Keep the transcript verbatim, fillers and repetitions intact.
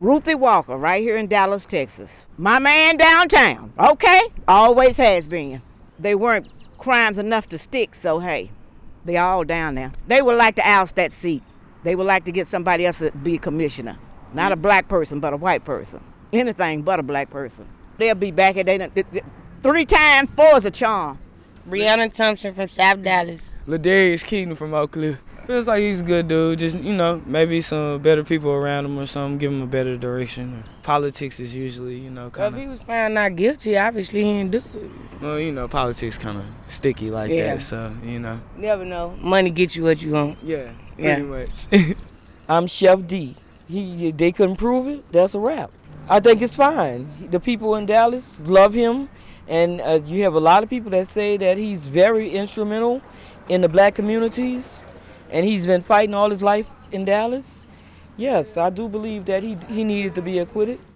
Ruthie Walker, right here in Dallas, Texas. My man downtown, okay? Always has been. They weren't crimes enough to stick, so hey, they all down there. They would like to oust that seat. They would like to get somebody else to be a commissioner. Not a black person, but a white person. Anything but a black person. They'll be back at they, they, they three times four is a charm. Brianna Thompson from South Dallas. Ladarius Keaton from Oak Cliff. Feels like he's a good dude. Just, you know, maybe some better people around him or something, give him a better direction. Politics is usually, you know, kind of. Well, if he was found not guilty, obviously he didn't do it. Well, you know, politics kind of sticky like Yeah. that, so, you know. Never know. Money gets you what you want. Yeah, Yeah. pretty much. I'm Chef D. He, they couldn't prove it. That's a wrap. I think it's fine. The people in Dallas love him, and uh, you have a lot of people that say that he's very instrumental in the black communities, and he's been fighting all his life in Dallas. Yes, I do believe that he he needed to be acquitted.